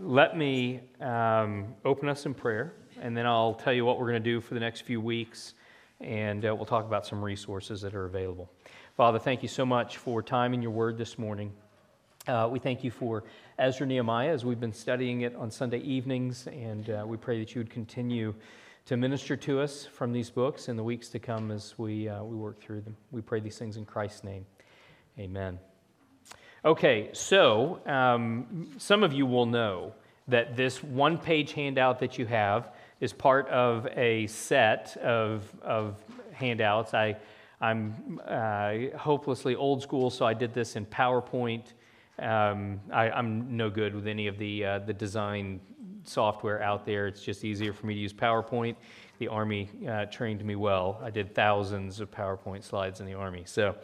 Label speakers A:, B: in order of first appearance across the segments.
A: let me open us in prayer, and then I'll tell you what we're going to do for the next few weeks, and we'll talk about some resources that are available. Father, thank you so much for time in your word this morning. We thank you for Ezra Nehemiah as we've been studying it on Sunday evenings, and we pray that you would continue to minister to us from these books in the weeks to come as we work through them. We pray these things in Christ's name. Amen. Okay, so some of you will know that this one-page handout that you have is part of a set of handouts. I'm hopelessly old school, so I did this in PowerPoint. I'm no good with any of the design software out there. It's just easier for me to use PowerPoint. The Army trained me well. I did thousands of PowerPoint slides in the Army. So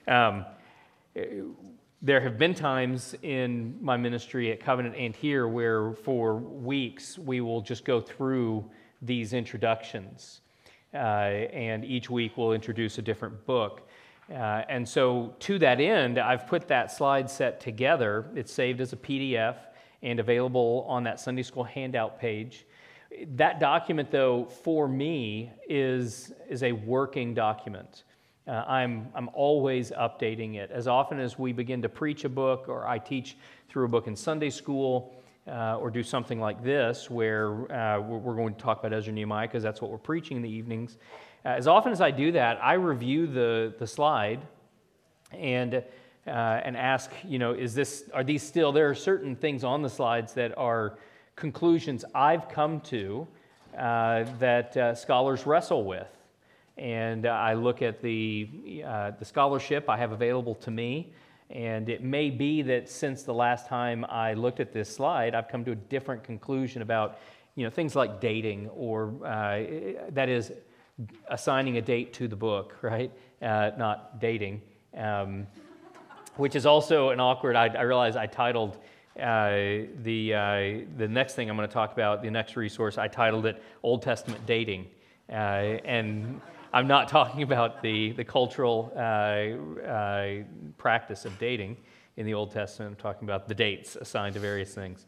A: there have been times in my ministry at Covenant and here where for weeks we will just go through these introductions. And each week we'll introduce a different book. And so to that end, I've put that slide set together. It's saved as a PDF and available on that Sunday School handout page. That document, though, for me is a working document. I'm always updating it. As often as we begin to preach a book, or I teach through a book in Sunday school, or do something like this where we're going to talk about Ezra Nehemiah because that's what we're preaching in the evenings. As often as I do that, I review the slide and ask, are these still, there are certain things on the slides that are conclusions I've come to that scholars wrestle with. And I look at the scholarship I have available to me, and it may be that since the last time I looked at this slide, I've come to a different conclusion about things like dating, or that is assigning a date to the book, right? Not dating, which is also an awkward. I realize I titled the next thing I'm going to talk about, the next resource, I titled it Old Testament Dating, and I'm not talking about the cultural practice of dating in the Old Testament. I'm talking about the dates assigned to various things.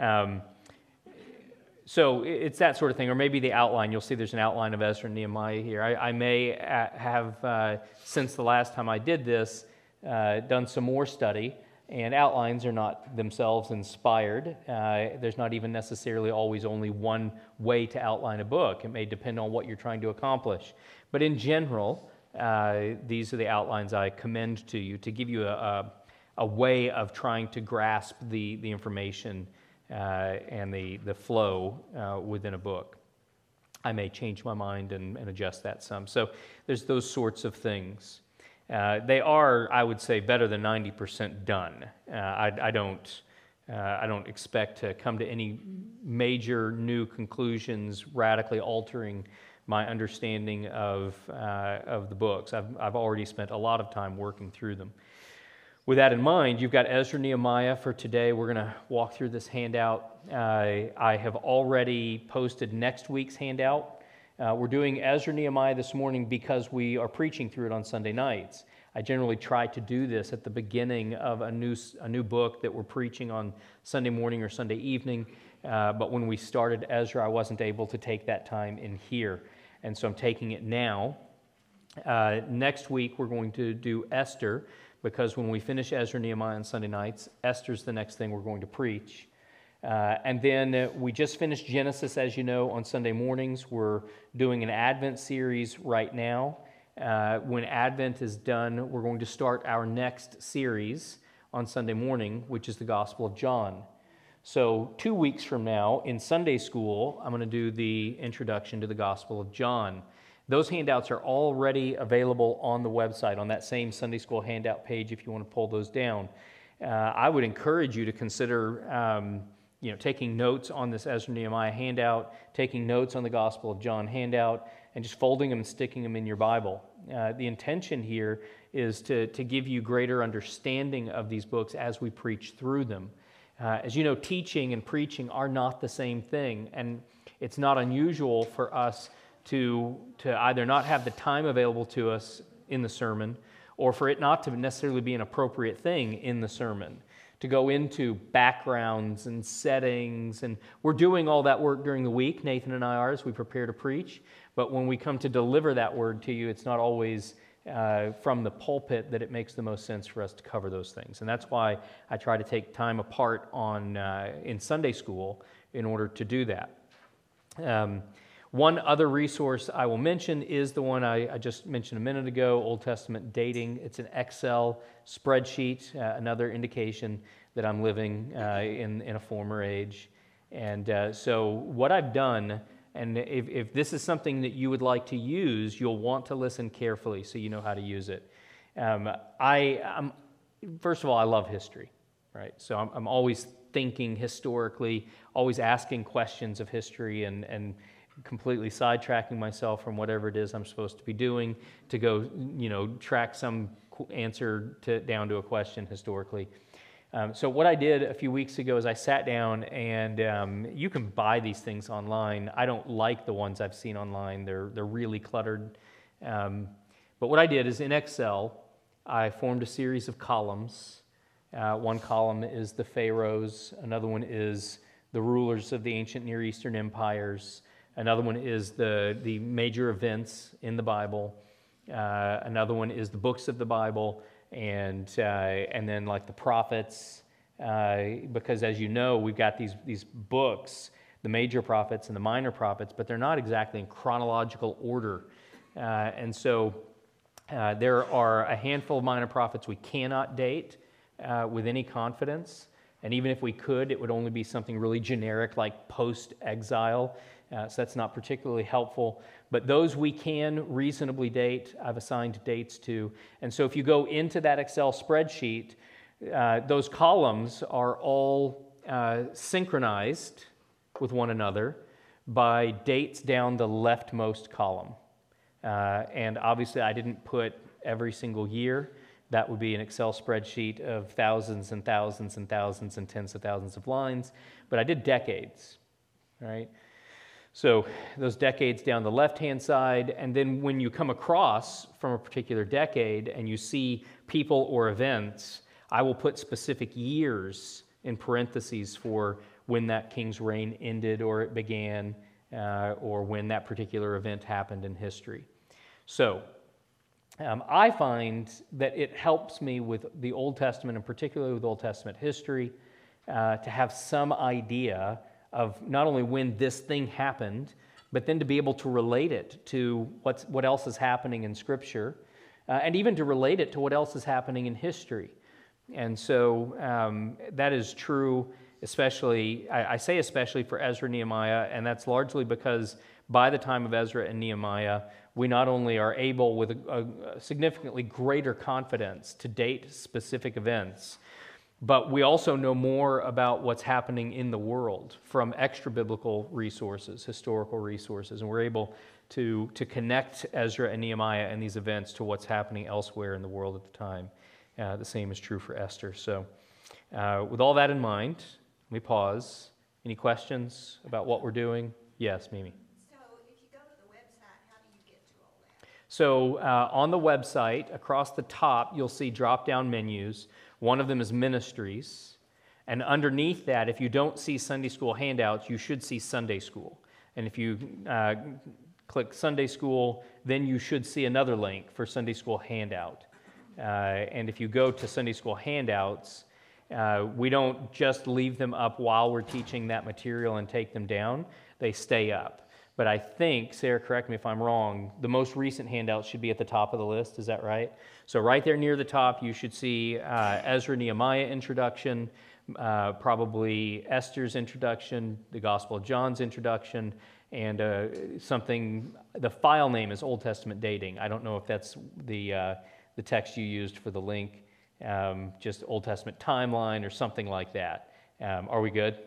A: So it's that sort of thing, or maybe the outline. You'll see there's an outline of Ezra and Nehemiah here. I may have, since the last time I did this, done some more study, and outlines are not themselves inspired. There's not even necessarily always only one way to outline a book. It may depend on what you're trying to accomplish. But in general, these are the outlines I commend to you to give you a way of trying to grasp the information and the flow within a book. I may change my mind and adjust that some. So there's those sorts of things. They are, I would say, better than 90% done. I don't expect to come to any major new conclusions, radically altering my understanding of the books. I've already spent a lot of time working through them. With that in mind, you've got Ezra Nehemiah for today. We're going to walk through this handout. I have already posted next week's handout. We're doing Ezra Nehemiah this morning because we are preaching through it on Sunday nights. I generally try to do this at the beginning of a new book that we're preaching on Sunday morning or Sunday evening. But when we started Ezra, I wasn't able to take that time in here. And so I'm taking it now. Next week, we're going to do Esther, because when we finish Ezra Nehemiah on Sunday nights, Esther's the next thing we're going to preach. And then we just finished Genesis, as you know, on Sunday mornings. We're doing an Advent series right now. When Advent is done, we're going to start our next series on Sunday morning, which is the Gospel of John. So 2 weeks from now, in Sunday school, I'm going to do the introduction to the Gospel of John. Those handouts are already available on the website, on that same Sunday school handout page if you want to pull those down. I would encourage you to consider taking notes on this Ezra Nehemiah handout, taking notes on the Gospel of John handout, and just folding them and sticking them in your Bible. The intention here is to give you greater understanding of these books as we preach through them. As you know, teaching and preaching are not the same thing, and it's not unusual for us to either not have the time available to us in the sermon, or for it not to necessarily be an appropriate thing in the sermon. to go into backgrounds and settings. And we're doing all that work during the week, Nathan and I are, as we prepare to preach. But when we come to deliver that word to you, it's not always from the pulpit that it makes the most sense for us to cover those things. And that's why I try to take time apart in Sunday school in order to do that. One other resource I will mention is the one I just mentioned a minute ago, Old Testament dating. It's an Excel spreadsheet, another indication that I'm living in a former age. And so what I've done, and if this is something that you would like to use, you'll want to listen carefully so you know how to use it. First of all, I love history, right? So I'm always thinking historically, always asking questions of history and completely sidetracking myself from whatever it is I'm supposed to be doing to go, track some answer down to a question historically. So what I did a few weeks ago is I sat down and you can buy these things online. I don't like the ones I've seen online. They're really cluttered. But what I did is in Excel, I formed a series of columns. One column is the pharaohs. Another one is the rulers of the ancient Near Eastern empires. Another one is the major events in the Bible. Another one is the books of the Bible, and then like the prophets, because as you know, we've got these books, the major prophets and the minor prophets, but they're not exactly in chronological order. And so there are a handful of minor prophets we cannot date with any confidence. And even if we could, it would only be something really generic like post-exile. So that's not particularly helpful. But those we can reasonably date, I've assigned dates to. And so if you go into that Excel spreadsheet, those columns are all synchronized with one another by dates down the leftmost column. And obviously I didn't put every single year. That would be an Excel spreadsheet of thousands and thousands and thousands and tens of thousands of lines. But I did decades, right? So those decades down the left-hand side, and then when you come across from a particular decade and you see people or events, I will put specific years in parentheses for when that king's reign ended or it began, or when that particular event happened in history. So I find that it helps me with the Old Testament, and particularly with Old Testament history, to have some idea of not only when this thing happened, but then to be able to relate it to what else is happening in Scripture, and even to relate it to what else is happening in history. And so that is true, especially, I say especially for Ezra and Nehemiah, and that's largely because by the time of Ezra and Nehemiah, we not only are able with a significantly greater confidence to date specific events, but we also know more about what's happening in the world from extra-biblical resources, historical resources, and we're able to connect Ezra and Nehemiah and these events to what's happening elsewhere in the world at the time. The same is true for Esther. So with all that in mind, let me pause. Any questions about what we're doing? Yes, Mimi.
B: So if you go to the website, how do you get to all that?
A: So on the website, across the top, you'll see drop-down menus. One of them is Ministries. And underneath that, if you don't see Sunday School handouts, you should see Sunday School. And if you click Sunday School, then you should see another link for Sunday School handout. And if you go to Sunday School handouts, we don't just leave them up while we're teaching that material and take them down. They stay up. But I think, Sarah, correct me if I'm wrong, the most recent handouts should be at the top of the list. Is that right? So right there near the top, you should see Ezra Nehemiah introduction, probably Esther's introduction, the Gospel of John's introduction, and the file name is Old Testament dating. I don't know if that's the text you used for the link, just Old Testament timeline or something like that. Are we good?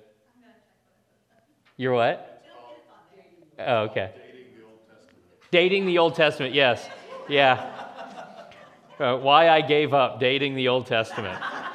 A: You're what? Oh, okay. Dating the Old Testament, yes. Yeah. Why I gave up dating the Old Testament.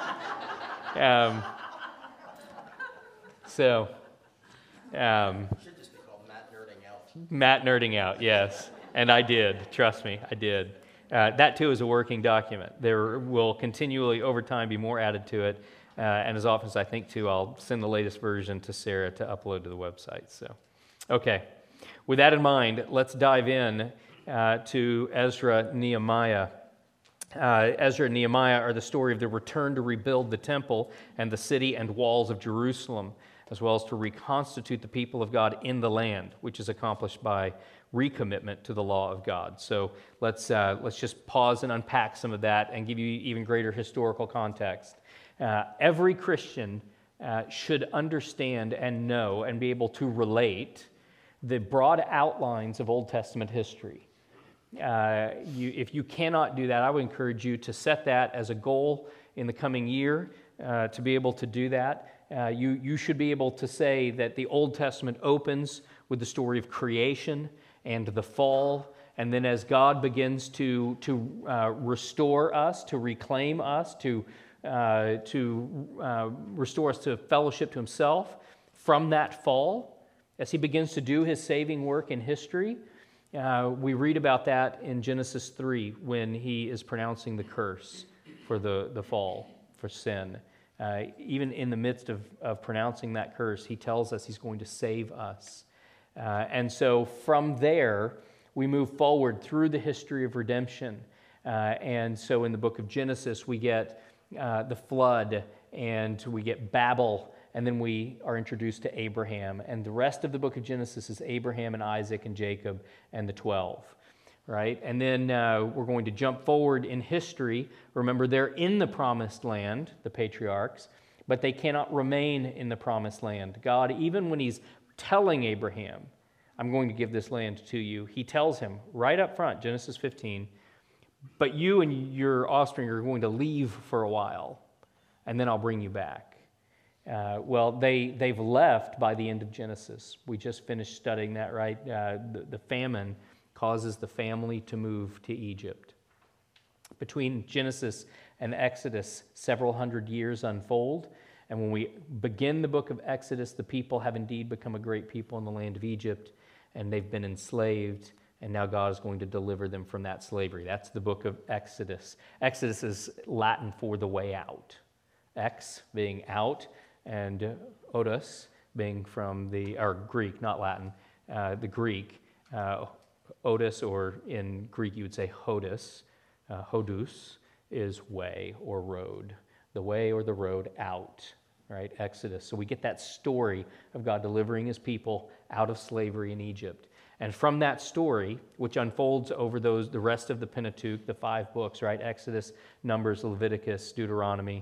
C: Should just be called Matt Nerding Out.
A: Matt Nerding Out, yes. And I did, trust me, I did. That too is a working document. There will continually, over time, be more added to it. And as often as I think to, I'll send the latest version to Sarah to upload to the website. So, okay. With that in mind, let's dive in to Ezra, Nehemiah. Ezra and Nehemiah are the story of the return to rebuild the temple and the city and walls of Jerusalem, as well as to reconstitute the people of God in the land, which is accomplished by recommitment to the law of God. So let's just pause and unpack some of that and give you even greater historical context. Every Christian should understand and know and be able to relate the broad outlines of Old Testament history. If you cannot do that, I would encourage you to set that as a goal in the coming year to be able to do that. You should be able to say that the Old Testament opens with the story of creation and the fall, and then as God begins to restore us, to reclaim us, to restore us to fellowship to Himself from that fall, as He begins to do His saving work in history. We read about that in Genesis 3 when He is pronouncing the curse for the fall, for sin. Even in the midst of pronouncing that curse, He tells us He's going to save us. And so from there, we move forward through the history of redemption. And so in the book of Genesis, we get the flood, and we get Babel, and then we are introduced to Abraham. And the rest of the book of Genesis is Abraham and Isaac and Jacob and the 12, right? And then we're going to jump forward in history. Remember, they're in the promised land, the patriarchs, but they cannot remain in the promised land. God, even when He's telling Abraham, I'm going to give this land to you, He tells him right up front, Genesis 15, but you and your offspring are going to leave for a while, and then I'll bring you back. Well, they've left by the end of Genesis. We just finished studying that, right? The famine causes the family to move to Egypt. Between Genesis and Exodus, several hundred years unfold. And when we begin the book of Exodus, the people have indeed become a great people in the land of Egypt, and they've been enslaved, and now God is going to deliver them from that slavery. That's the book of Exodus. Exodus is Latin for the way out. Ex being out, and odos being from or Greek, not Latin, the Greek. Otis, or in Greek you would say hodus. Hodus is way or road. The way or the road out, right? Exodus. So we get that story of God delivering His people out of slavery in Egypt. And from that story, which unfolds over the rest of the Pentateuch, the 5 books, right? Exodus, Numbers, Leviticus, Deuteronomy.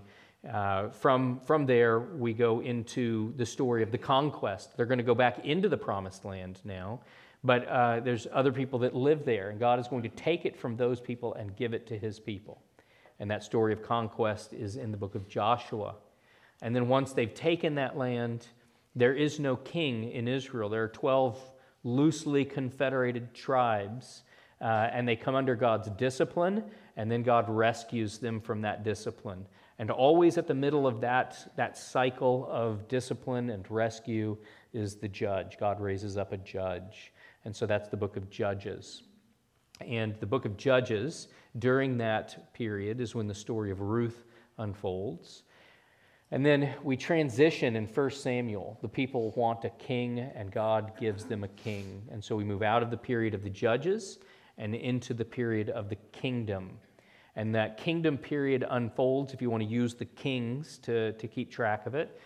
A: From there, we go into the story of the conquest. They're going to go back into the promised land now, but there's other people that live there, and God is going to take it from those people and give it to His people. And that story of conquest is in the book of Joshua. And then once they've taken that land, there is no king in Israel. There are 12 loosely confederated tribes, and they come under God's discipline, and then God rescues them from that discipline. And always at the middle of that cycle of discipline and rescue is the judge. God raises up a judge. And so that's the book of Judges. And the book of Judges, during that period, is when the story of Ruth unfolds. And then we transition in 1 Samuel. The people want a king, and God gives them a king. And so we move out of the period of the judges and into the period of the kingdom. And that kingdom period unfolds, if you want to use the kings to keep track of it.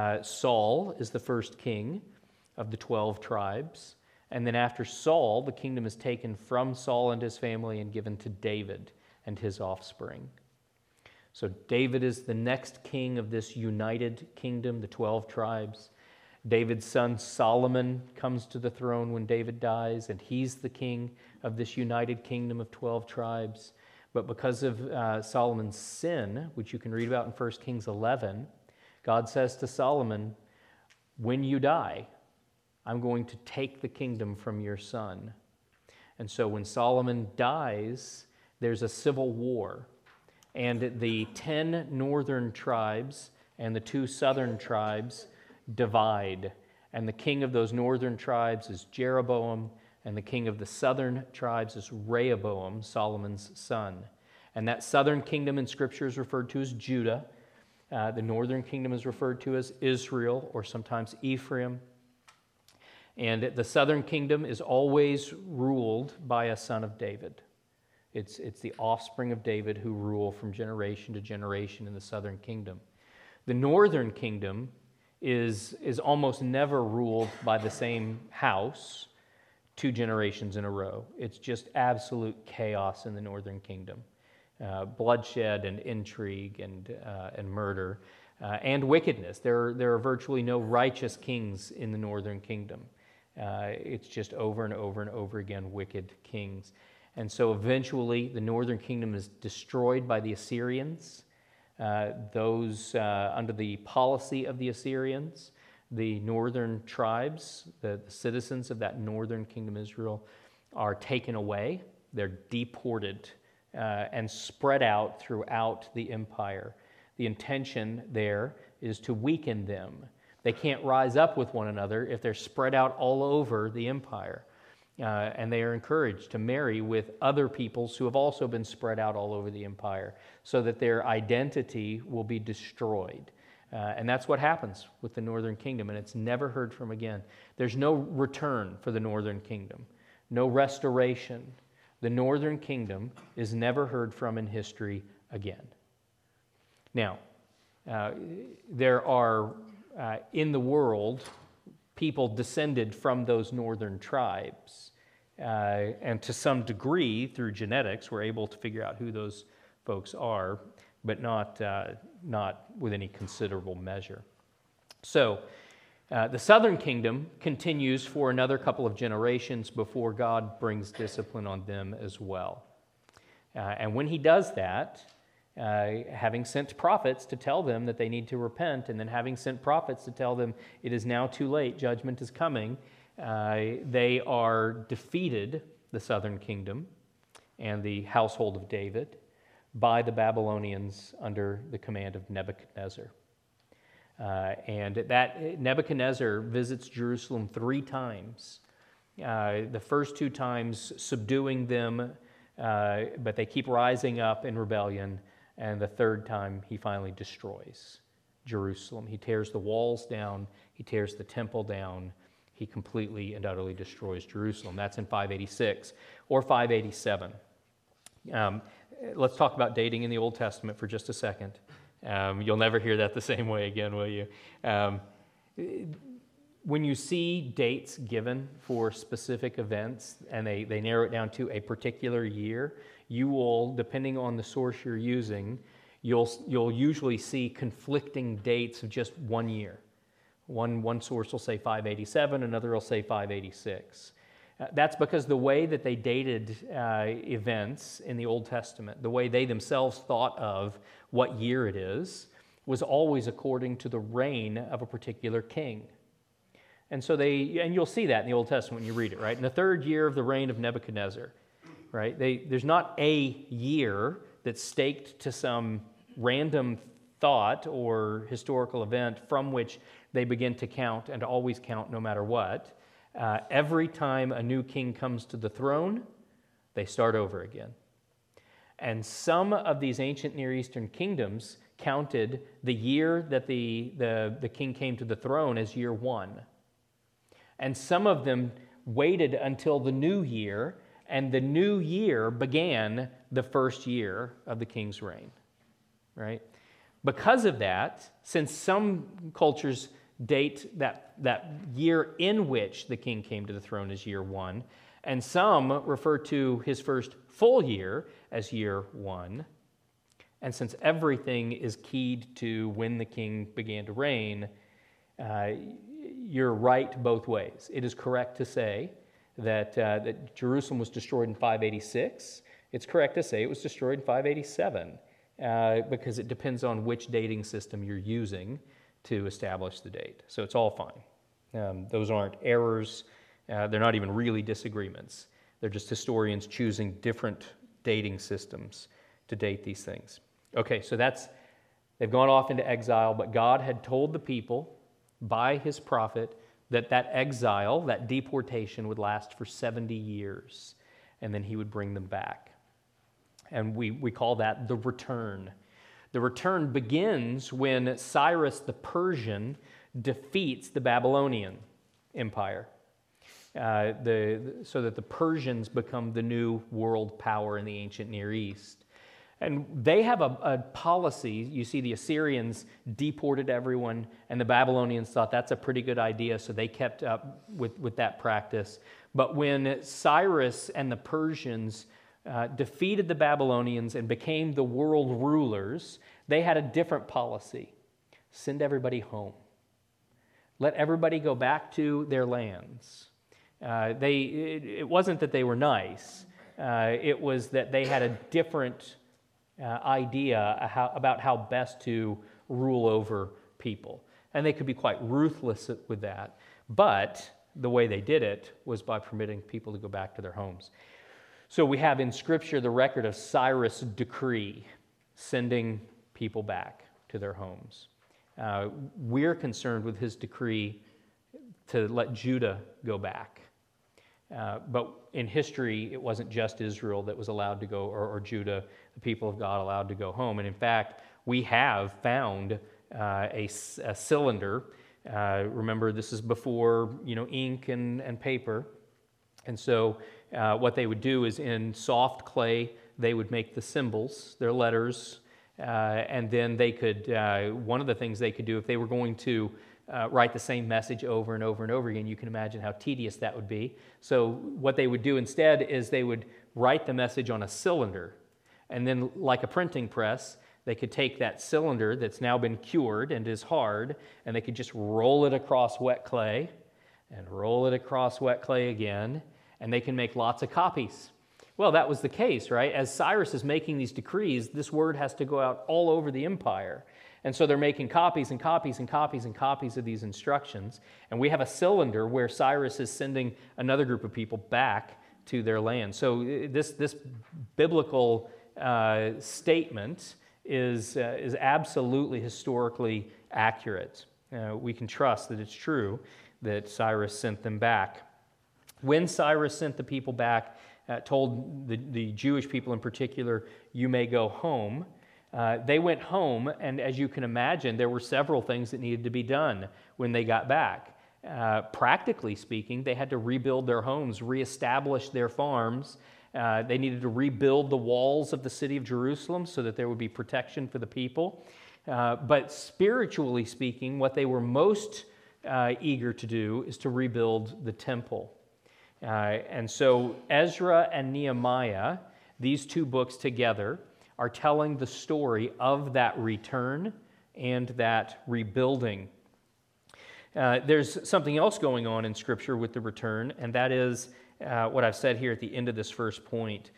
A: Saul is the first king of the 12 tribes. And then after Saul, the kingdom is taken from Saul and his family and given to David and his offspring. So David is the next king of this united kingdom, the 12 tribes. David's son Solomon comes to the throne when David dies, and he's the king of this united kingdom of 12 tribes. But because of Solomon's sin, which you can read about in 1 Kings 11, God says to Solomon, when you die, I'm going to take the kingdom from your son. And so when Solomon dies, there's a civil war. And the 10 northern tribes and the 2 southern tribes divide. And the king of those northern tribes is Jeroboam, and the king of the southern tribes is Rehoboam, Solomon's son. And that southern kingdom in Scripture is referred to as Judah. The northern kingdom is referred to as Israel, or sometimes Ephraim. And the southern kingdom is always ruled by a son of David. It's the offspring of David who rule from generation to generation in the southern kingdom. The northern kingdom is almost never ruled by the same house 2 generations in a row. It's just absolute chaos in the northern kingdom. Bloodshed and intrigue and murder and wickedness. There are virtually no righteous kings in the northern kingdom. It's just over and over and over again wicked kings. And so eventually the northern kingdom is destroyed by the Assyrians. Those under the policy of the Assyrians, the northern tribes, the citizens of that northern kingdom Israel, are taken away. They're deported and spread out throughout the empire. The intention there is to weaken them. They can't rise up with one another if they're spread out all over the empire. And they are encouraged to marry with other peoples who have also been spread out all over the empire so that their identity will be destroyed. And that's what happens with the northern kingdom, and it's never heard from again. There's no return for the northern kingdom, no restoration. The northern kingdom is never heard from in history again. Now, there are in the world people descended from those northern tribes. And to some degree, through genetics, we're able to figure out who those folks are, but not with any considerable measure. So the southern kingdom continues for another couple of generations before God brings discipline on them as well. And when he does that, having sent prophets to tell them that they need to repent, and then having sent prophets to tell them it is now too late, judgment is coming, they are defeated, the southern kingdom and the household of David, by the Babylonians under the command of Nebuchadnezzar. And that Nebuchadnezzar visits Jerusalem 3 times. The first 2 times subduing them, but they keep rising up in rebellion. And the third time, he finally destroys Jerusalem. He tears the walls down. He tears the temple down. He completely and utterly destroys Jerusalem. That's in 586 or 587. Let's talk about dating in the Old Testament for just a second. You'll never hear that the same way again, will you? When you see dates given for specific events and they narrow it down to a particular year, you will, depending on the source you're using, you'll usually see conflicting dates of just 1 year. One source will say 587, another will say 586. That's because the way that they dated events in the Old Testament, the way they themselves thought of what year it is, was always according to the reign of a particular king. And so and you'll see that in the Old Testament when you read it, right? In the 3rd year of the reign of Nebuchadnezzar, right? There's not a year that's staked to some random thought or historical event from which they begin to count and always count no matter what. Every time a new king comes to the throne, they start over again. And some of these ancient Near Eastern kingdoms counted the year that the king came to the throne as year 1. And some of them waited until the new year, and the new year began the 1st year of the king's reign, right? Because of that, since some cultures date that year in which the king came to the throne as year 1, and some refer to his first full year as year 1, and since everything is keyed to when the king began to reign, you're right both ways. It is correct to say that Jerusalem was destroyed in 586. It's correct to say it was destroyed in 587 because it depends on which dating system you're using to establish the date. So it's all fine. Those aren't errors. They're not even really disagreements. They're just historians choosing different dating systems to date these things. Okay, so they've gone off into exile, but God had told the people by his prophet that exile, that deportation, would last for 70 years, and then he would bring them back. And we call that the return. The return begins when Cyrus the Persian defeats the Babylonian Empire, so that the Persians become the new world power in the ancient Near East. And they have a policy. You see, the Assyrians deported everyone, and the Babylonians thought that's a pretty good idea, so they kept up with that practice. But when Cyrus and the Persians defeated the Babylonians and became the world rulers, they had a different policy. Send everybody home. Let everybody go back to their lands. It wasn't that they were nice. It was that they had a different idea about how best to rule over people. And they could be quite ruthless with that. But the way they did it was by permitting people to go back to their homes. So we have in Scripture the record of Cyrus' decree sending people back to their homes. We're concerned with his decree to let Judah go back. But in history, it wasn't just Israel that was allowed to go, or Judah, the people of God, allowed to go home. And in fact, we have found a cylinder. Remember, this is before ink and paper. And so what they would do is in soft clay, they would make the symbols, their letters, and then they could, one of the things they could do if they were going to write the same message over and over and over again, you can imagine how tedious that would be. So what they would do instead is they would write the message on a cylinder, and then like a printing press, they could take that cylinder that's now been cured and is hard, and they could just roll it across wet clay, and roll it across wet clay again, and they can make lots of copies. Well, that was the case, right? As Cyrus is making these decrees, this word has to go out all over the empire. And so they're making copies and copies and copies and copies of these instructions. And we have a cylinder where Cyrus is sending another group of people back to their land. So this biblical statement is absolutely historically accurate. We can trust that it's true that Cyrus sent them back. When Cyrus sent the people back, told the Jewish people in particular, you may go home. They went home, and as you can imagine, there were several things that needed to be done when they got back. Practically speaking, they had to rebuild their homes, reestablish their farms. They needed to rebuild the walls of the city of Jerusalem so that there would be protection for the people. But spiritually speaking, what they were most eager to do is to rebuild the temple. And so Ezra and Nehemiah, these two books together, are telling the story of that return and that rebuilding. There's something else going on in Scripture with the return, and that is what I've said here at the end of this first point.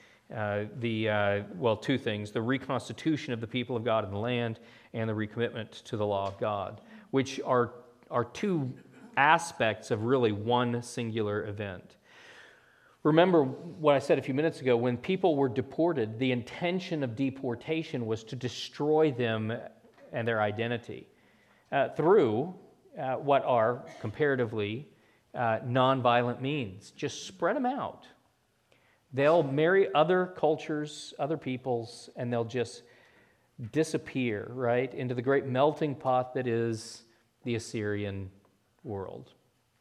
A: Two things: the reconstitution of the people of God in the land and the recommitment to the law of God, which are two aspects of really one singular event. Remember what I said a few minutes ago. When people were deported, the intention of deportation was to destroy them and their identity through what are comparatively nonviolent means. Just spread them out. They'll marry other cultures, other peoples, and they'll just disappear, right, into the great melting pot that is the Assyrian world.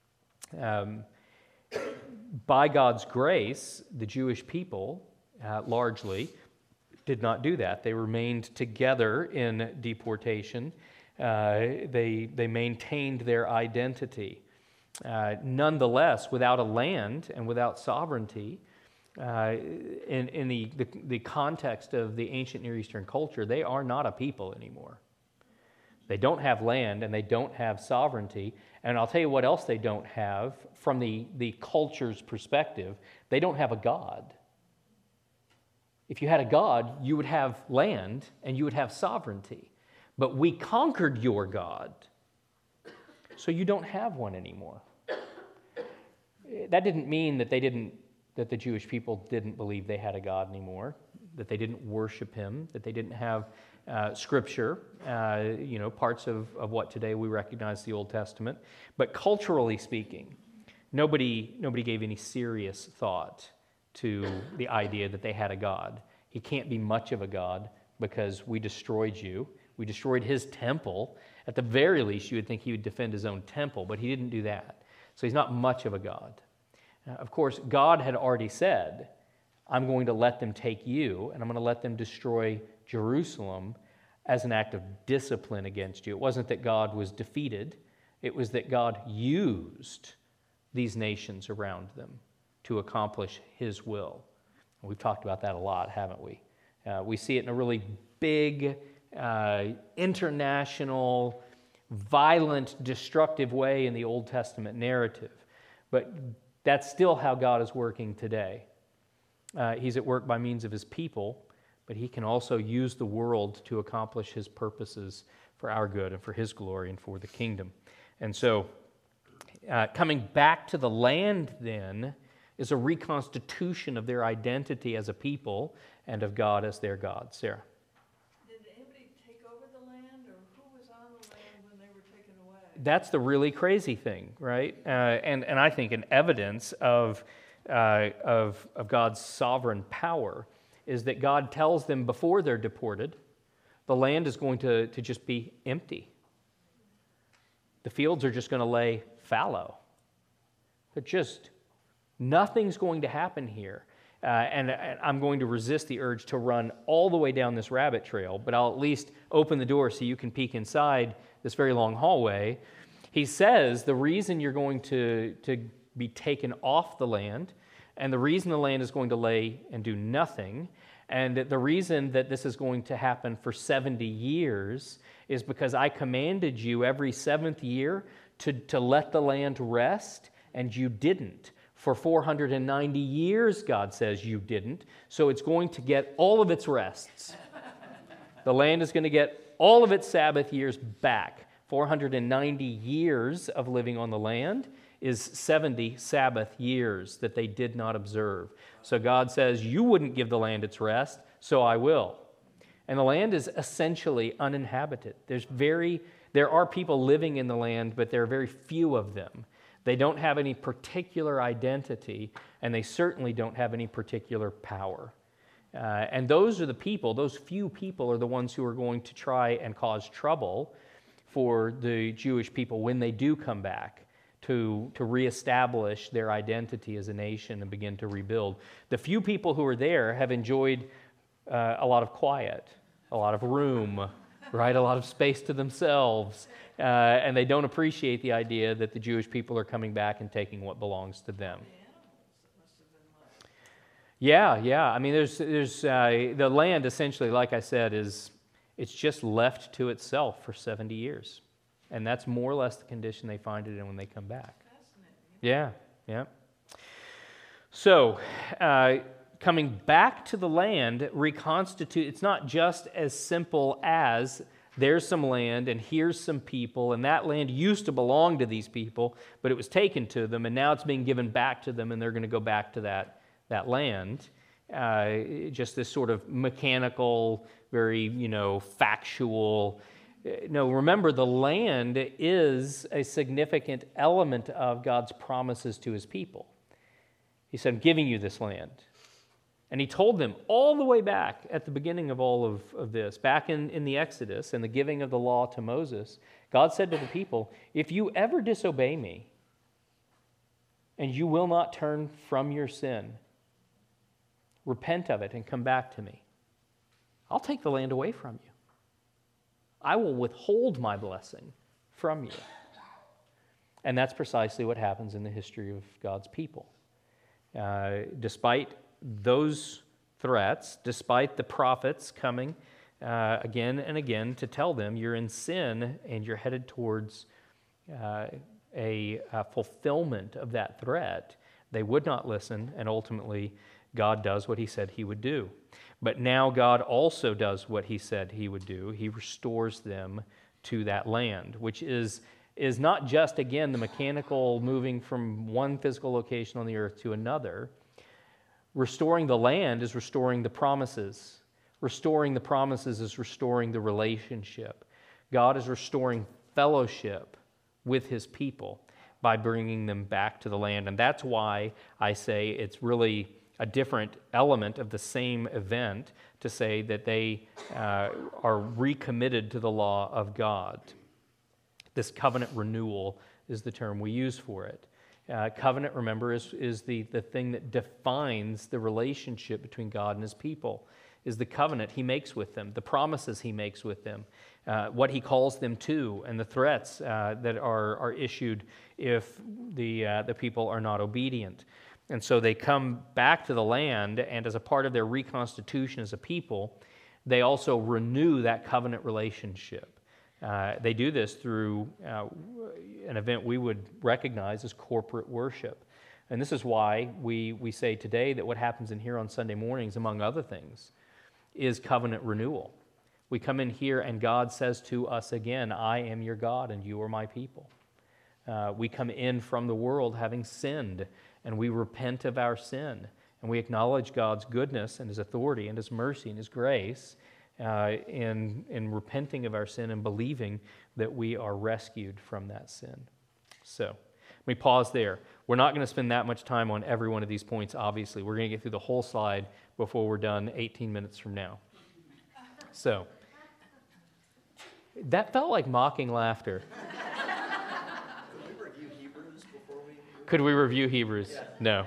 A: By God's grace, the Jewish people largely did not do that. They remained together in deportation. They maintained their identity. Nonetheless, without a land and without sovereignty, in the context of the ancient Near Eastern culture, they are not a people anymore. They don't have land and they don't have sovereignty. And I'll tell you what else they don't have from the culture's perspective. They don't have a God. If you had a God, you would have land and you would have sovereignty. But we conquered your God, so you don't have one anymore. That didn't mean that the Jewish people didn't believe they had a God anymore, that they didn't worship him, that they didn't have Scripture, parts of what today we recognize the Old Testament. But culturally speaking, nobody gave any serious thought to the idea that they had a God. He can't be much of a God because we destroyed you. We destroyed his temple. At the very least, you would think he would defend his own temple, but he didn't do that. So he's not much of a God. Of course, God had already said, I'm going to let them take you, and I'm going to let them destroy Jerusalem as an act of discipline against you. It wasn't that God was defeated. It was that God used these nations around them to accomplish his will. We've talked about that a lot, haven't we? We see it in a really big, international, violent, destructive way in the Old Testament narrative. But that's still how God is working today. He's at work by means of his people, but he can also use the world to accomplish his purposes for our good and for his glory and for the kingdom. And so, coming back to the land then is a reconstitution of their identity as a people and of God as their God. Sarah?
D: Did anybody take over the land, or who was on the land when they were taken away?
A: That's the really crazy thing, right? And I think an evidence of God's sovereign power is that God tells them before they're deported, the land is going to just be empty. The fields are just going to lay fallow. They're just, nothing's going to happen here. And I'm going to resist the urge to run all the way down this rabbit trail, but I'll at least open the door so you can peek inside this very long hallway. He says the reason you're going to be taken off the land, and the reason the land is going to lay and do nothing, and the reason that this is going to happen for 70 years is because I commanded you every 7th year to let the land rest, and you didn't. For 490 years, God says you didn't, so it's going to get all of its rests. The land is going to get all of its Sabbath years back. 490 years of living on the land is 70 Sabbath years that they did not observe. So God says, you wouldn't give the land its rest, so I will. And the land is essentially uninhabited. There are people living in the land, but there are very few of them. They don't have any particular identity, and they certainly don't have any particular power. And those are the people, those few people are the ones who are going to try and cause trouble for the Jewish people when they do come back to reestablish their identity as a nation and begin to rebuild. The few people who are there have enjoyed a lot of quiet, a lot of room, right? A lot of space to themselves. And they don't appreciate the idea that the Jewish people are coming back and taking what belongs to them. Yeah. I mean, there's the land essentially, like I said, it's just left to itself for 70 years. And that's more or less the condition they find it in when they come back. Yeah. So, coming back to the land, it's not just as simple as there's some land and here's some people, and that land used to belong to these people, but it was taken to them, and now it's being given back to them, and they're going to go back to that land. Just this sort of mechanical, very, factual. No, remember, the land is a significant element of God's promises to his people. He said, I'm giving you this land. And he told them all the way back at the beginning of all of this, back in the Exodus and the giving of the law to Moses, God said to the people, if you ever disobey me and you will not turn from your sin, repent of it and come back to me, I'll take the land away from you. I will withhold my blessing from you. And that's precisely what happens in the history of God's people. Despite those threats, despite the prophets coming again and again to tell them you're in sin and you're headed towards a fulfillment of that threat, they would not listen, and ultimately God does what he said he would do. But now God also does what he said he would do. He restores them to that land, which is not just, again, the mechanical moving from one physical location on the earth to another. Restoring the land is restoring the promises. Restoring the promises is restoring the relationship. God is restoring fellowship with his people by bringing them back to the land. And that's why I say it's really a different element of the same event to say that they are recommitted to the law of God. This covenant renewal is the term we use for it. Covenant, remember, is the thing that defines the relationship between God and his people, is the covenant he makes with them, the promises he makes with them, what he calls them to, and the threats that are issued if the people are not obedient. And so they come back to the land, and as a part of their reconstitution as a people, they also renew that covenant relationship. They do this through an event we would recognize as corporate worship. And this is why we say today that what happens in here on Sunday mornings, among other things, is covenant renewal. We come in here and God says to us again, I am your God and you are my people. We come in from the world having sinned, and we repent of our sin, and we acknowledge God's goodness and his authority and his mercy and his grace in repenting of our sin and believing that we are rescued from that sin. So let me pause there. We're not going to spend that much time on every one of these points, obviously. We're going to get through the whole slide before we're done 18 minutes from now. So that felt like mocking laughter.
C: Could we review Hebrews before we move?
A: Could we review Hebrews?
C: Yeah.
A: No.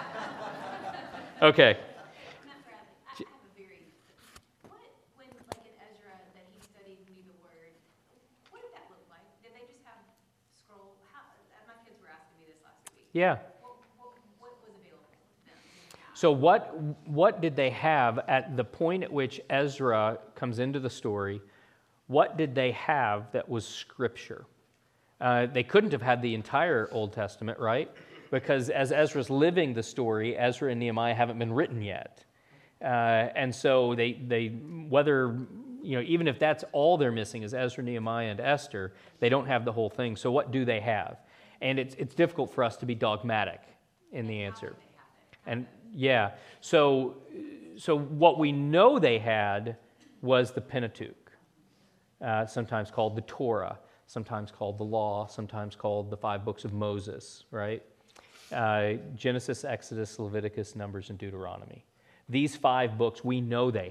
A: Okay.
E: Matt Bradley, I have a very, when like in Ezra that he studied knew the word, what did that look like? Did they just have scroll, my kids were asking me this last week.
A: Yeah.
E: What was available to them?
A: So what did they have at the point at which Ezra comes into the story? What did they have that was Scripture? They couldn't have had the entire Old Testament, right? Because as Ezra's living the story, Ezra and Nehemiah haven't been written yet. And so they whether, even if that's all they're missing is Ezra, Nehemiah, and Esther, they don't have the whole thing. So what do they have? And it's difficult for us to be dogmatic in the answer. And yeah, so what we know they had was the Pentateuch, sometimes called the Torah, sometimes called the Law, sometimes called the 5 books of Moses, right? Genesis, Exodus, Leviticus, Numbers, and Deuteronomy. These 5 books we know they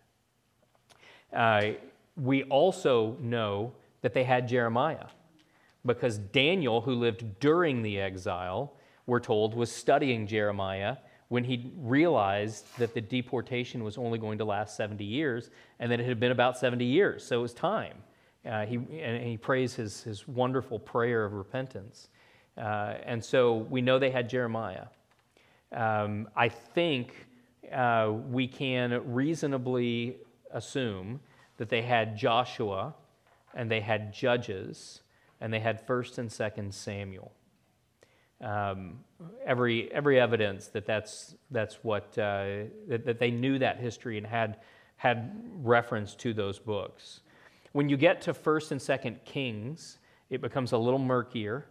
A: had. We also know that they had Jeremiah, because Daniel, who lived during the exile, we're told, was studying Jeremiah when he realized that the deportation was only going to last 70 years, and that it had been about 70 years, so it was time. He prays his wonderful prayer of repentance. And so we know they had Jeremiah. I think we can reasonably assume that they had Joshua, and they had Judges, and they had 1st and 2nd Samuel. Every evidence that's what that they knew that history and had reference to those books. When you get to 1st and 2nd Kings, it becomes a little murkier.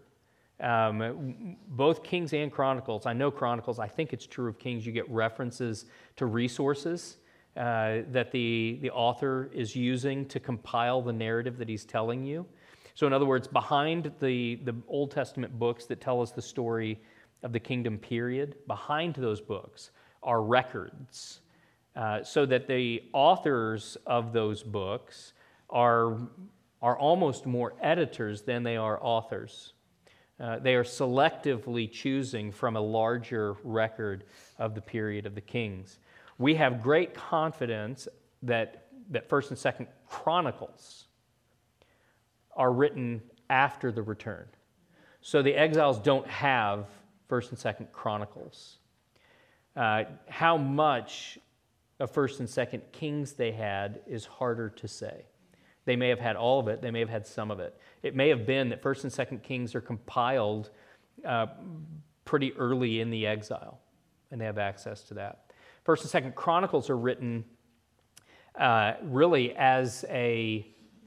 A: Both Kings and Chronicles, I know Chronicles, I think it's true of Kings, you get references to resources that the author is using to compile the narrative that he's telling you. So in other words, behind the Old Testament books that tell us the story of the kingdom period, behind those books are records, so that the authors of those books are almost more editors than they are authors. They are selectively choosing from a larger record of the period of the kings. We have great confidence that 1st and 2nd Chronicles are written after the return. So the exiles don't have 1st and 2nd Chronicles. How much of 1st and 2nd Kings they had is harder to say. They may have had all of it. They may have had some of it. It may have been that 1st and 2nd Kings are compiled pretty early in the exile, and they have access to that. 1st and 2nd Chronicles are written really as a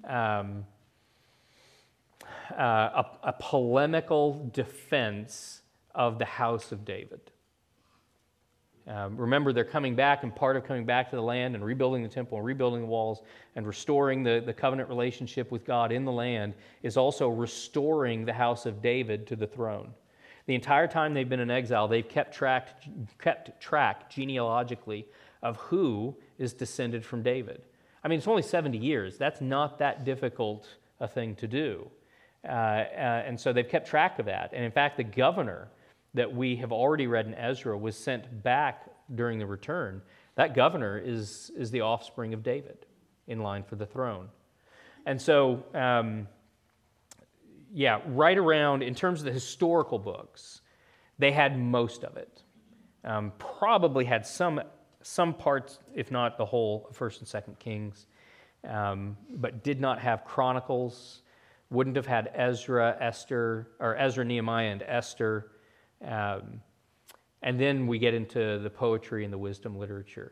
A: polemical defense of the house of David. Remember, they're coming back, and part of coming back to the land and rebuilding the temple and rebuilding the walls and restoring the covenant relationship with God in the land is also restoring the house of David to the throne. The entire time they've been in exile, they've kept track genealogically of who is descended from David. I mean, it's only 70 years. That's not that difficult a thing to do. And so they've kept track of that. And in fact, the governor that we have already read in Ezra was sent back during the return. That governor is the offspring of David in line for the throne. And so, right around, in terms of the historical books, they had most of it. Probably had some parts, if not the whole, of 1st and 2nd Kings, but did not have Chronicles, wouldn't have had Ezra, Nehemiah, and Esther. And then we get into the poetry and the wisdom literature.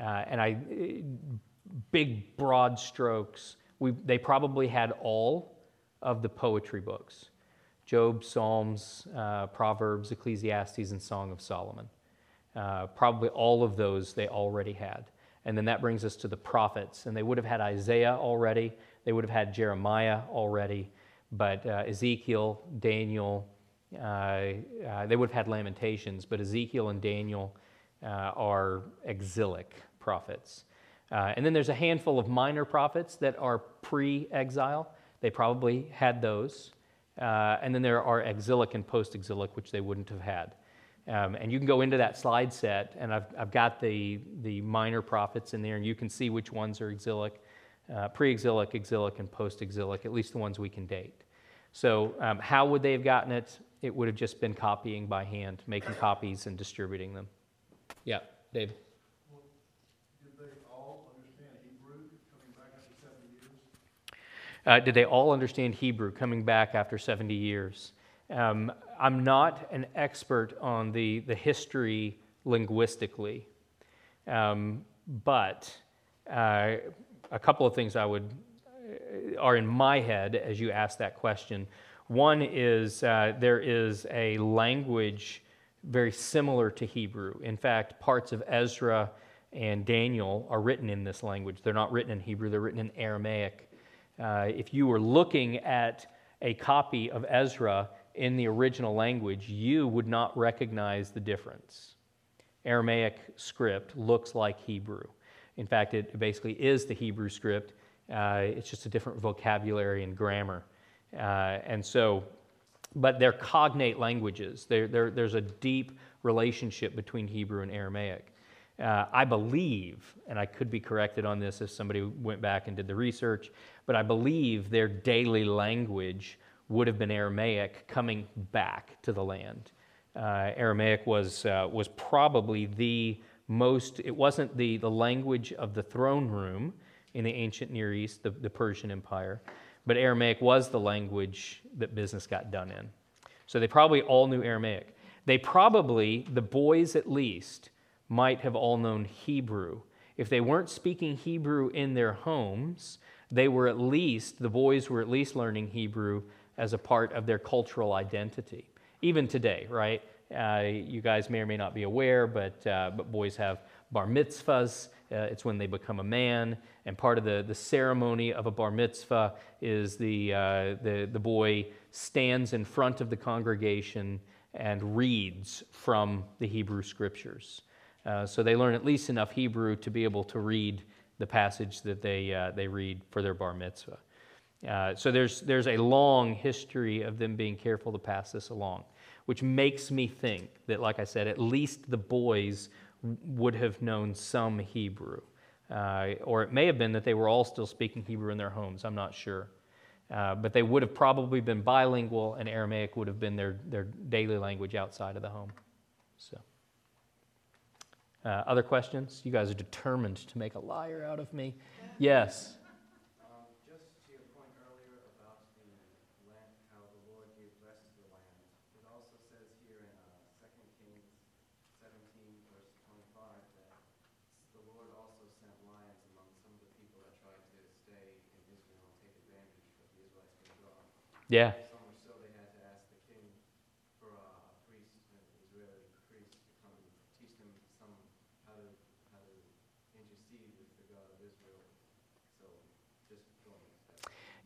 A: Big, broad strokes. They probably had all of the poetry books: Job, Psalms, Proverbs, Ecclesiastes, and Song of Solomon. Probably all of those they already had. And then that brings us to the prophets. And they would have had Isaiah already. They would have had Jeremiah already. But Ezekiel, Daniel, they would have had Lamentations. But Ezekiel and Daniel are exilic prophets. And then there's a handful of minor prophets that are pre-exile. They probably had those. And then there are exilic and post-exilic, which they wouldn't have had. And you can go into that slide set, and I've got the minor prophets in there, and you can see which ones are exilic, pre-exilic, exilic, and post-exilic, at least the ones we can date. So how would they have gotten it? It would have just been copying by hand, making copies and distributing them. Yeah, Dave.
F: Well, did they all understand Hebrew coming back after 70 years?
A: Did they all understand Hebrew coming back after 70 years? I'm not an expert on the history linguistically, but a couple of things are in my head as you ask that question. One is there is a language very similar to Hebrew. In fact, parts of Ezra and Daniel are written in this language. They're not written in Hebrew, they're written in Aramaic. If you were looking at a copy of Ezra in the original language, you would not recognize the difference. Aramaic script looks like Hebrew. In fact, it basically is the Hebrew script. It's just a different vocabulary and grammar. But they're cognate languages. There's a deep relationship between Hebrew and Aramaic. I believe, and I could be corrected on this if somebody went back and did the research, but I believe their daily language would have been Aramaic coming back to the land. Aramaic was probably the most, it wasn't the language of the throne room in the ancient Near East, the Persian Empire, but Aramaic was the language that business got done in. So they probably all knew Aramaic. They probably, the boys at least, might have all known Hebrew. If they weren't speaking Hebrew in their homes, the boys were at least learning Hebrew as a part of their cultural identity. Even today, right? You guys may or may not be aware, but boys have bar mitzvahs. It's when they become a man, and part of the ceremony of a bar mitzvah is the boy stands in front of the congregation and reads from the Hebrew scriptures. So they learn at least enough Hebrew to be able to read the passage that they read for their bar mitzvah. So there's a long history of them being careful to pass this along, which makes me think that, like I said, at least the boys would have known some Hebrew. Or it may have been that they were all still speaking Hebrew in their homes. I'm not sure. But they would have probably been bilingual, and Aramaic would have been their daily language outside of the home. So, other questions? You guys are determined to make a liar out of me. Yes.
C: Just to your point earlier about the land, how the Lord gave rest to the land, it also says here in 2 Kings 17, verse 25, that the Lord also sent lions among some of the people that tried to stay in Israel and take advantage of the Israelites being gone.
A: Yeah.
C: So much so they had to ask the king for a priest, an Israeli priest, to come and teach them how to intercede with the God of Israel. So just going with that.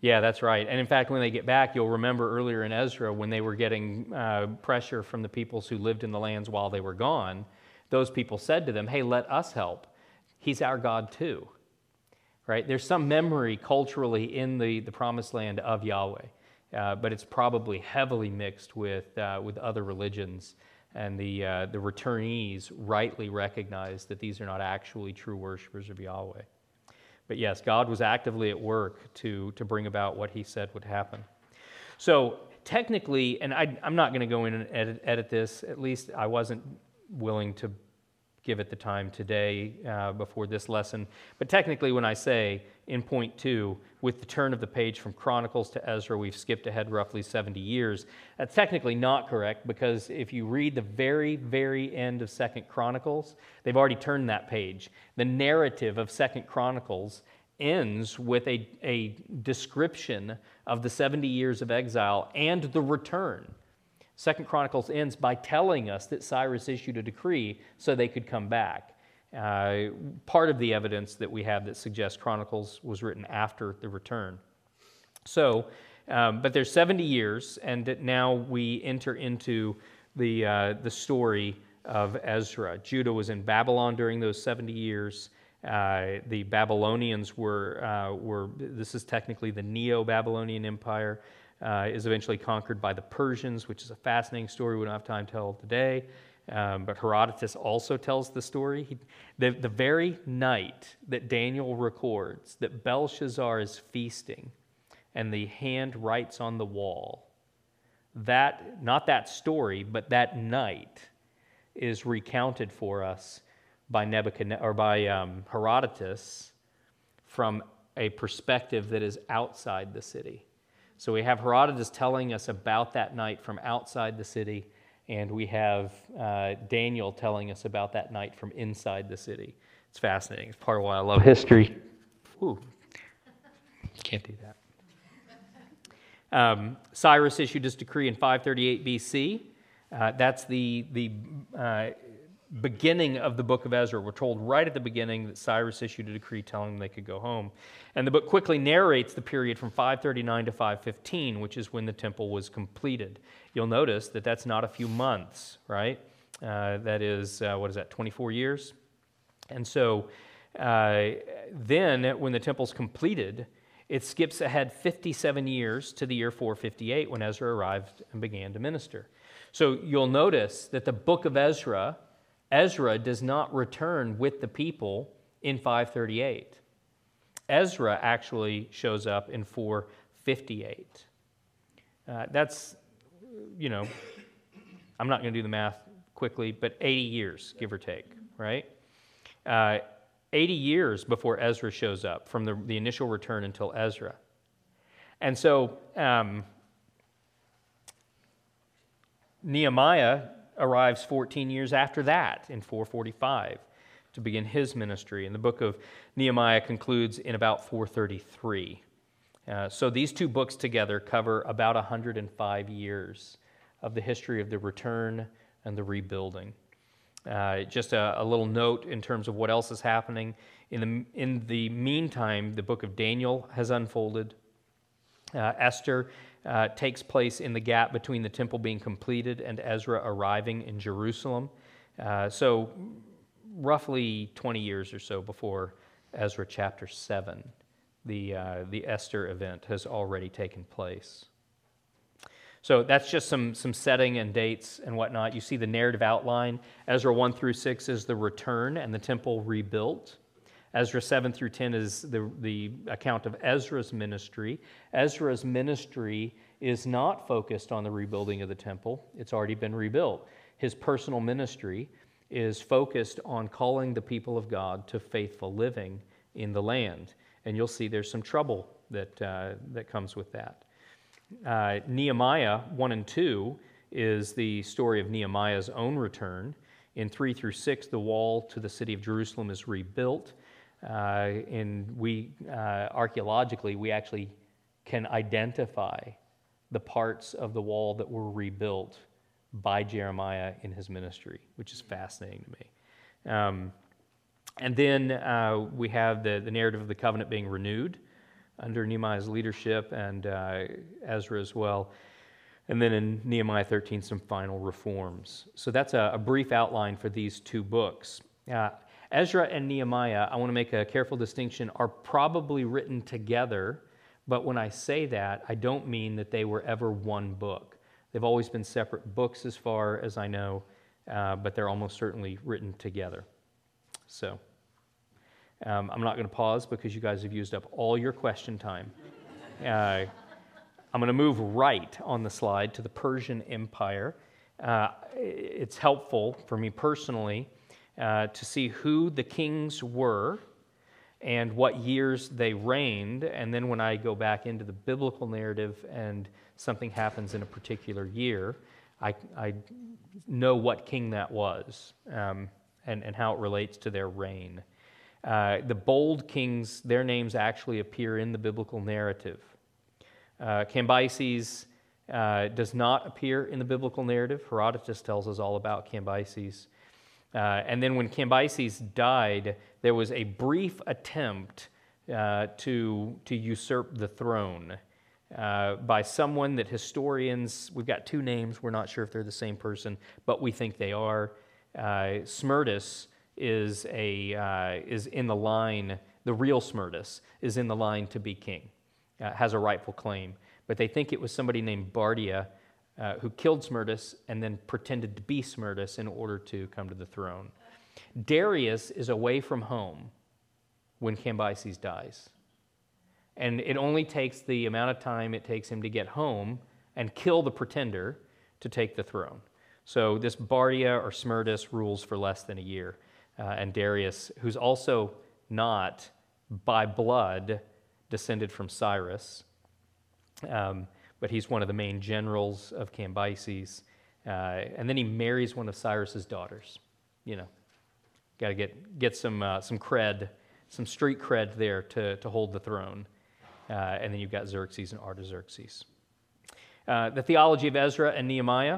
A: Yeah, that's right. And in fact, when they get back, you'll remember earlier in Ezra when they were getting pressure from the peoples who lived in the lands while they were gone, those people said to them, hey, let us help. He's our God too. Right? There's some memory culturally in the promised land of Yahweh, but it's probably heavily mixed with other religions, and the returnees rightly recognize that these are not actually true worshipers of Yahweh. But yes, God was actively at work to bring about what he said would happen. So technically, and I'm not going to go in and edit this, at least I wasn't willing to give it the time today before this lesson. But technically, when I say in point 2, with the turn of the page from Chronicles to Ezra, we've skipped ahead roughly 70 years. That's technically not correct, because if you read the very, very end of 2 Chronicles, they've already turned that page. The narrative of 2 Chronicles ends with a description of the 70 years of exile and the return. 2 Chronicles ends by telling us that Cyrus issued a decree so they could come back. Part of the evidence that we have that suggests Chronicles was written after the return. So, but there's 70 years, and now we enter into the story of Ezra. Judah was in Babylon during those 70 years. The Babylonians were this is technically the Neo-Babylonian Empire, is eventually conquered by the Persians, which is a fascinating story we don't have time to tell today. But Herodotus also tells the story. The very night that Daniel records that Belshazzar is feasting and the hand writes on the wall, not that story, but that night is recounted for us by Herodotus from a perspective that is outside the city. So we have Herodotus telling us about that night from outside the city, and we have Daniel telling us about that night from inside the city. It's fascinating. It's part of why I love history. Ooh, can't do that. Cyrus issued his decree in 538 BC. That's the beginning of the book of Ezra. We're told right at the beginning that Cyrus issued a decree telling them they could go home. And the book quickly narrates the period from 539 to 515, which is when the temple was completed. You'll notice that that's not a few months, right? That is, 24 years? And so then when the temple's completed, it skips ahead 57 years to the year 458 when Ezra arrived and began to minister. So you'll notice that the book of Ezra does not return with the people in 538. Ezra actually shows up in 458. That's, I'm not going to do the math quickly, but 80 years, give or take, right? 80 years before Ezra shows up, from the initial return until Ezra. And so Nehemiah arrives 14 years after that in 445 to begin his ministry. And the book of Nehemiah concludes in about 433. So these two books together cover about 105 years of the history of the return and the rebuilding. Just a little note in terms of what else is happening. In the meantime, the book of Daniel has unfolded. Esther takes place in the gap between the temple being completed and Ezra arriving in Jerusalem. So roughly 20 years or so before Ezra chapter 7, the Esther event has already taken place. So that's just some setting and dates and whatnot. You see the narrative outline. Ezra 1 through 6 is the return and the temple rebuilt. Ezra 7 through 10 is the account of Ezra's ministry. Ezra's ministry is not focused on the rebuilding of the temple. It's already been rebuilt. His personal ministry is focused on calling the people of God to faithful living in the land. And you'll see there's some trouble that comes with that. Nehemiah 1 and 2 is the story of Nehemiah's own return. In 3 through 6, the wall to the city of Jerusalem is rebuilt. Archaeologically, we actually can identify the parts of the wall that were rebuilt by Jeremiah in his ministry, which is fascinating to me. And then we have the narrative of the covenant being renewed under Nehemiah's leadership, and Ezra as well. And then in Nehemiah 13, some final reforms. So that's a brief outline for these two books. Ezra and Nehemiah, I want to make a careful distinction, are probably written together, but when I say that, I don't mean that they were ever one book. They've always been separate books as far as I know, but they're almost certainly written together. So I'm not going to pause because you guys have used up all your question time. I'm going to move right on the slide to the Persian Empire. It's helpful for me personally to see who the kings were and what years they reigned, and then when I go back into the biblical narrative and something happens in a particular year, I know what king that was and how it relates to their reign. The bold kings, their names actually appear in the biblical narrative. Cambyses does not appear in the biblical narrative. Herodotus tells us all about Cambyses. And then when Cambyses died, there was a brief attempt to usurp the throne by someone that historians, we've got two names, we're not sure if they're the same person, but we think they are. Smerdis is in the line, the real Smerdis is in the line to be king, has a rightful claim. But they think it was somebody named Bardia who killed Smerdis and then pretended to be Smerdis in order to come to the throne. Darius is away from home when Cambyses dies. And it only takes the amount of time it takes him to get home and kill the pretender to take the throne. So this Bardia or Smerdis rules for less than a year. And Darius, who's also not by blood descended from Cyrus, but he's one of the main generals of Cambyses. And then he marries one of Cyrus's daughters. You know, got to get some cred, some street cred there to hold the throne. And then you've got Xerxes and Artaxerxes. The theology of Ezra and Nehemiah.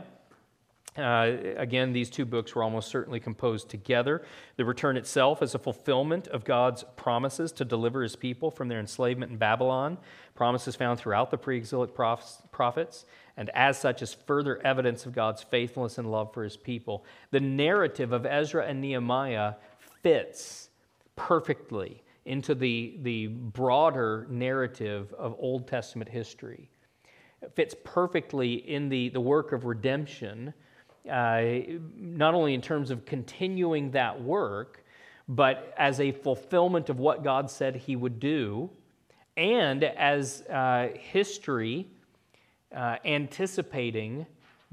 A: Again, these two books were almost certainly composed together. The return itself is a fulfillment of God's promises to deliver his people from their enslavement in Babylon, promises found throughout the pre-exilic prophets, and as such is further evidence of God's faithfulness and love for his people. The narrative of Ezra and Nehemiah fits perfectly into the broader narrative of Old Testament history. It fits perfectly in the work of redemption, not only in terms of continuing that work, but as a fulfillment of what God said he would do, and as history anticipating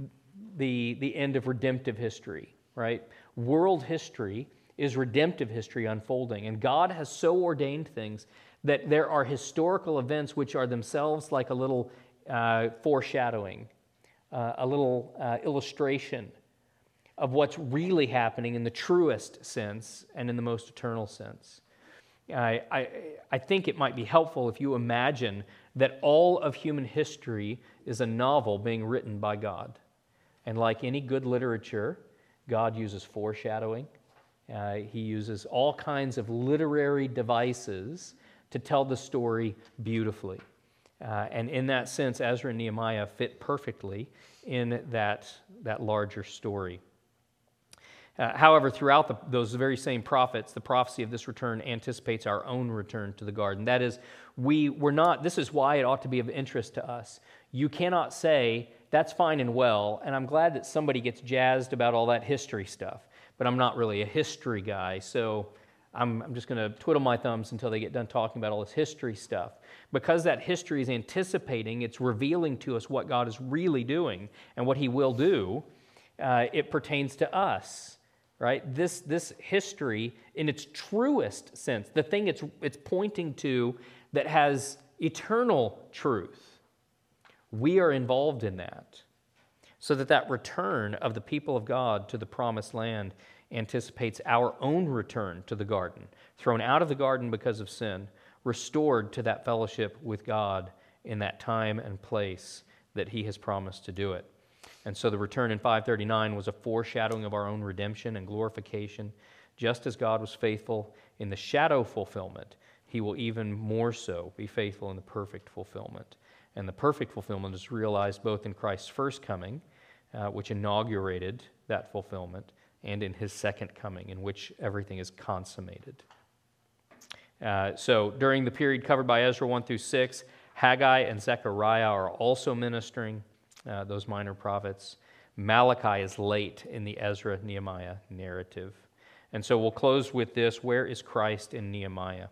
A: the end of redemptive history, right? World history is redemptive history unfolding, and God has so ordained things that there are historical events which are themselves like a little foreshadowing, a little illustration of what's really happening in the truest sense and in the most eternal sense. I think it might be helpful if you imagine that all of human history is a novel being written by God. And like any good literature, God uses foreshadowing. He uses all kinds of literary devices to tell the story beautifully. And in that sense, Ezra and Nehemiah fit perfectly in that larger story. However, throughout those very same prophets, the prophecy of this return anticipates our own return to the garden. That is, we're not, this is why it ought to be of interest to us. You cannot say, that's fine and well, and I'm glad that somebody gets jazzed about all that history stuff, but I'm not really a history guy, so I'm just going to twiddle my thumbs until they get done talking about all this history stuff. Because that history is anticipating, it's revealing to us what God is really doing and what he will do, it pertains to us, right? This history, in its truest sense, the thing it's pointing to that has eternal truth, we are involved in that. So that return of the people of God to the promised land anticipates our own return to the garden, thrown out of the garden because of sin, restored to that fellowship with God in that time and place that he has promised to do it. And so the return in 539 was a foreshadowing of our own redemption and glorification. Just as God was faithful in the shadow fulfillment, he will even more so be faithful in the perfect fulfillment. And the perfect fulfillment is realized both in Christ's first coming, which inaugurated that fulfillment, and in his second coming, in which everything is consummated. So during the period covered by Ezra 1 through 6, Haggai and Zechariah are also ministering, those minor prophets. Malachi is late in the Ezra-Nehemiah narrative. And so we'll close with this: where is Christ in Nehemiah?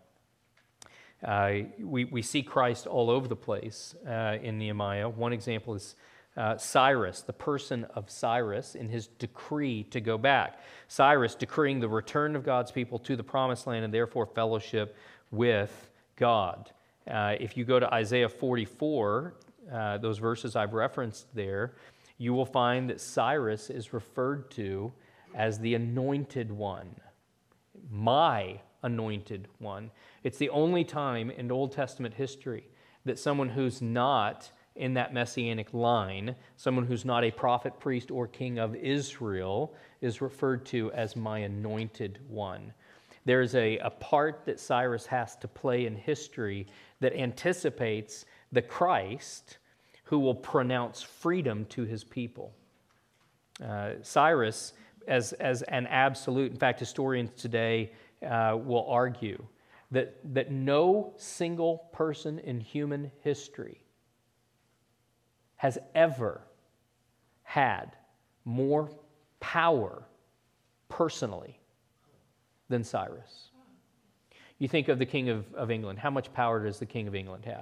A: We see Christ all over the place in Nehemiah. One example is Cyrus, the person of Cyrus, in his decree to go back. Cyrus decreeing the return of God's people to the promised land and therefore fellowship with God. If you go to Isaiah 44, those verses I've referenced there, you will find that Cyrus is referred to as the anointed one, my anointed one. It's the only time in Old Testament history that someone who's not in that messianic line, someone who's not a prophet, priest, or king of Israel, is referred to as my anointed one. There's a part that Cyrus has to play in history that anticipates the Christ who will pronounce freedom to his people. Cyrus, as an absolute, in fact, historians today will argue that no single person in human history has ever had more power personally than Cyrus. You think of the King of England. How much power does the King of England have?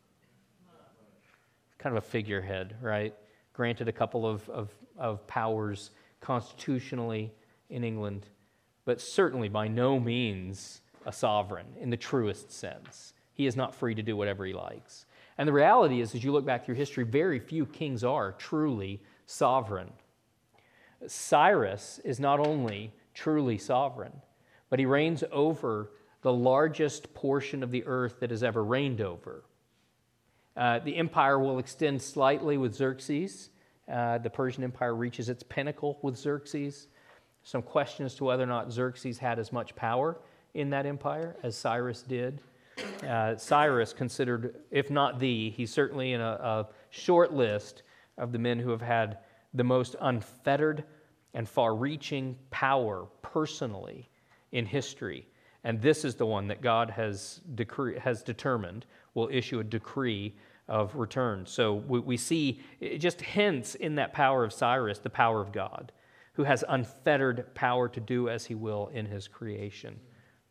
A: Kind of a figurehead, right? Granted a couple of powers constitutionally in England, but certainly by no means a sovereign in the truest sense. He is not free to do whatever he likes. And the reality is, as you look back through history, very few kings are truly sovereign. Cyrus is not only truly sovereign, but he reigns over the largest portion of the earth that has ever reigned over. The empire will extend slightly with Xerxes. The Persian Empire reaches its pinnacle with Xerxes. Some question as to whether or not Xerxes had as much power in that empire as Cyrus did. Cyrus considered, if not he's certainly in a short list of the men who have had the most unfettered and far-reaching power personally in history. And this is the one that God has determined will issue a decree of return. So we see just hints in that power of Cyrus, the power of God, who has unfettered power to do as he will in his creation.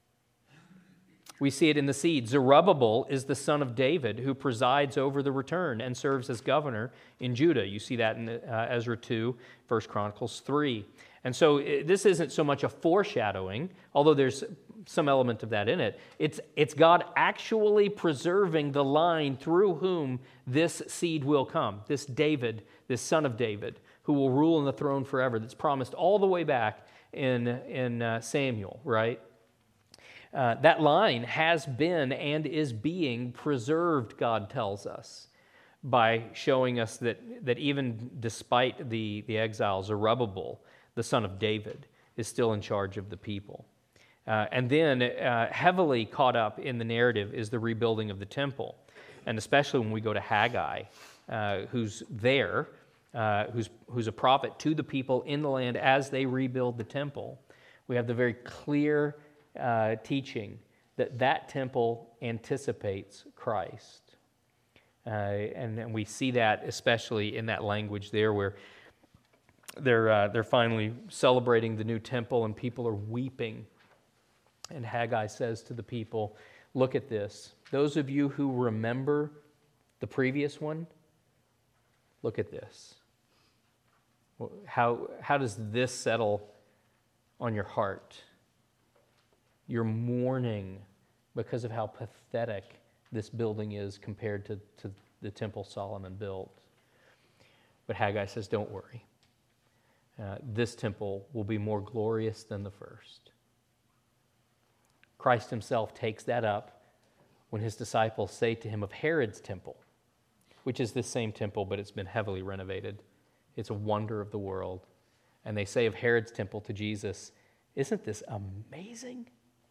A: We see it in the seed. Zerubbabel is the son of David who presides over the return and serves as governor in Judah. You see that in Ezra 2, 1 Chronicles 3. And so this isn't so much a foreshadowing, although there's some element of that in it. It's God actually preserving the line through whom this seed will come, this David, this son of David, who will rule on the throne forever, that's promised all the way back in Samuel, right? That line has been and is being preserved, God tells us, by showing us that even despite the exile, Zerubbabel, the son of David, is still in charge of the people. And then heavily caught up in the narrative is the rebuilding of the temple. And especially when we go to Haggai, who's there, who's a prophet to the people in the land as they rebuild the temple. We have the very clear teaching that temple anticipates Christ. And we see that especially in that language there where they're finally celebrating the new temple and people are weeping. And Haggai says to the people, look at this. Those of you who remember the previous one, look at this. How does this settle on your heart? You're mourning because of how pathetic this building is compared to the temple Solomon built. But Haggai says, don't worry. This temple will be more glorious than the first. Christ himself takes that up when his disciples say to him of Herod's temple, which is this same temple, but it's been heavily renovated. It's a wonder of the world. And they say of Herod's temple to Jesus, isn't this amazing?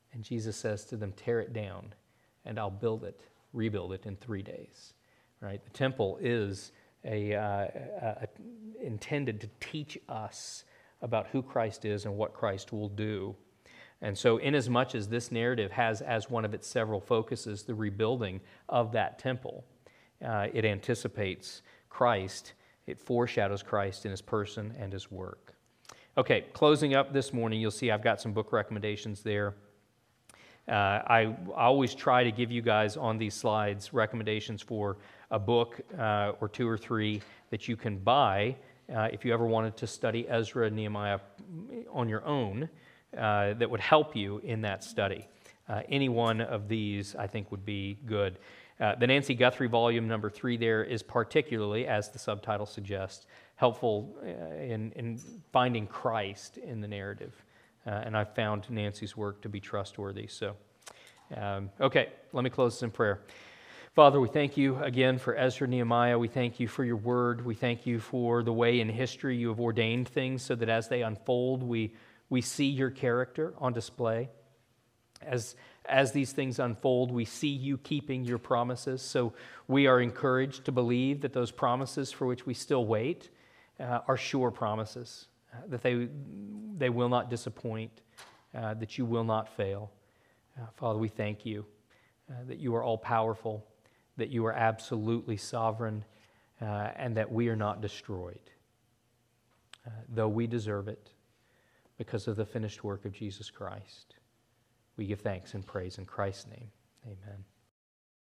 A: And Jesus says to them, tear it down, and I'll rebuild it in 3 days. Right? The temple is intended to teach us about who Christ is and what Christ will do. And so inasmuch as this narrative has as one of its several focuses the rebuilding of that temple, it anticipates Christ, it foreshadows Christ in his person and his work. Okay, closing up this morning, you'll see I've got some book recommendations there. I always try to give you guys on these slides recommendations for a book or two or three that you can buy if you ever wanted to study Ezra and Nehemiah on your own that would help you in that study. Any one of these, I think, would be good. The Nancy Guthrie volume number 3 there is particularly, as the subtitle suggests, helpful in finding Christ in the narrative. And I've found Nancy's work to be trustworthy. So, okay, let me close this in prayer. Father, we thank you again for Ezra and Nehemiah. We thank you for your word. We thank you for the way in history you have ordained things so that as they unfold, we see your character on display. As these things unfold, we see you keeping your promises. So we are encouraged to believe that those promises for which we still wait are sure promises, that they will not disappoint, that you will not fail. Father, we thank you that you are all-powerful, that you are absolutely sovereign, and that we are not destroyed, though we deserve it because of the finished work of Jesus Christ. We give thanks and praise in Christ's name. Amen.